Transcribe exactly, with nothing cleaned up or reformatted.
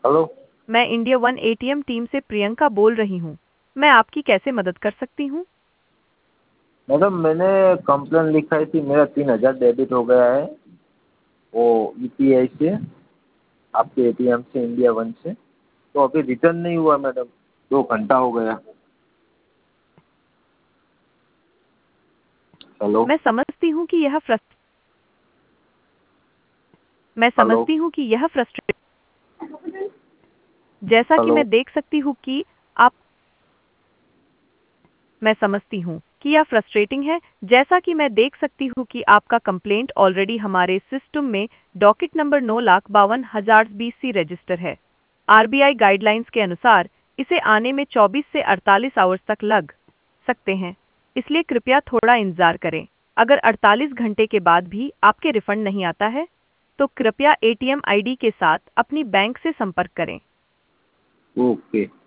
Hello. मैं India one ATM team से प्रियंका बोल रही हूँ। मैं आपकी कैसे मदद कर सकती हूँ? मैडम, मैंने कंप्लेन लिखाई थी, मेरा तीन हजार डेबिट हो गया है वो यूपीआई से, आपके एटीएम से, इंडिया वन से। तो अभी रिटर्न नहीं हुआ मैडम, दो घंटा हो गया। हेलो। मैं समझती हूँ कि यह फ्रस्ट मैं हेलो। समझती हूँ कि यह फ्रस्ट्रेट जैसा कि हेलो। मैं देख सकती हूँ कि आप मैं समझती हूँ कि यह फ्रस्ट्रेटिंग है। जैसा कि मैं देख सकती हूँ कि आपका कंप्लेंट ऑलरेडी हमारे सिस्टम में डॉकेट नंबर नौ लाख बावन हजार बीस सी रजिस्टर है। आरबीआई गाइडलाइंस के अनुसार इसे आने में चौबीस से अड़तालीस आवर्स तक लग सकते हैं, इसलिए कृपया थोड़ा इंतजार करें। अगर अड़तालीस घंटे के बाद भी आपके रिफंड नहीं आता है, तो कृपया एटीएम आईडी के साथ अपनी बैंक से संपर्क करें। ओके।